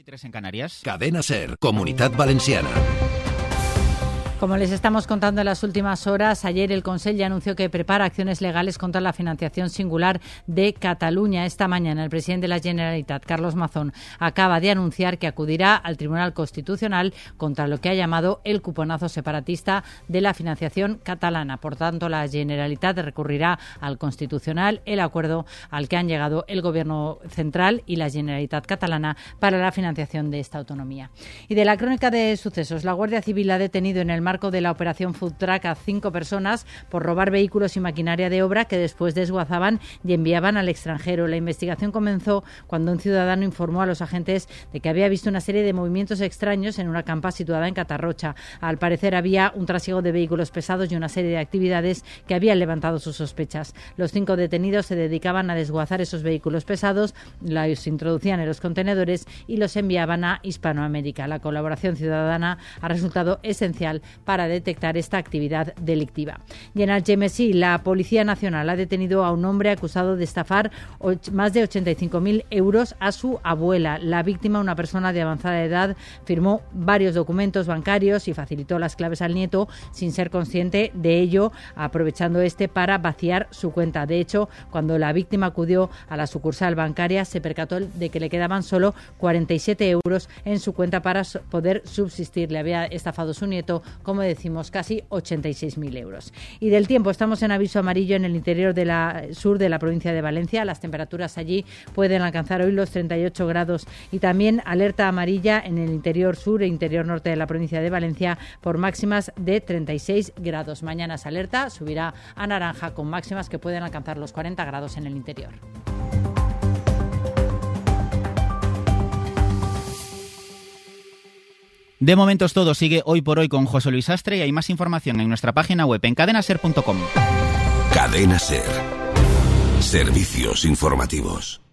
9:03 en Canarias. Cadena SER, Comunitat Valenciana. Como les estamos contando en las últimas horas, ayer el Consell ya anunció que prepara acciones legales contra la financiación singular de Cataluña. Esta mañana el presidente de la Generalitat, Carlos Mazón, acaba de anunciar que acudirá al Tribunal Constitucional contra lo que ha llamado el cuponazo separatista de la financiación catalana. Por tanto, la Generalitat recurrirá al Constitucional el acuerdo al que han llegado el Gobierno central y la Generalitat catalana para la financiación de esta autonomía. Y de la crónica de sucesos, la Guardia Civil ha detenido en el marco de la operación Food Truck a 5 personas por robar vehículos y maquinaria de obra que después desguazaban y enviaban al extranjero. La investigación comenzó cuando un ciudadano informó a los agentes de que había visto una serie de movimientos extraños en una campa situada en Catarrocha. Al parecer había un trasiego de vehículos pesados y una serie de actividades que habían levantado sus sospechas. Los 5 detenidos se dedicaban a desguazar esos vehículos pesados, los introducían en los contenedores y los enviaban a Hispanoamérica. La colaboración ciudadana ha resultado esencial para detectar esta actividad delictiva. Y en Algemesí, la Policía Nacional ha detenido a un hombre acusado de estafar más de 85.000 euros a su abuela. La víctima, una persona de avanzada edad, firmó varios documentos bancarios y facilitó las claves al nieto sin ser consciente de ello, aprovechando para vaciar su cuenta. De hecho, cuando la víctima acudió a la sucursal bancaria, se percató de que le quedaban solo 47 euros en su cuenta para poder subsistir. Le había estafado su nieto, como decimos, casi 86.000 euros. Y del tiempo, estamos en aviso amarillo en el interior sur de la provincia de Valencia. Las temperaturas allí pueden alcanzar hoy los 38 grados y también alerta amarilla en el interior sur e interior norte de la provincia de Valencia por máximas de 36 grados. Mañana esa alerta subirá a naranja con máximas que pueden alcanzar los 40 grados en el interior. De momento es todo. Sigue Hoy por Hoy con José Luis Astre y hay más información en nuestra página web en cadenaser.com. Cadena SER. Servicios informativos.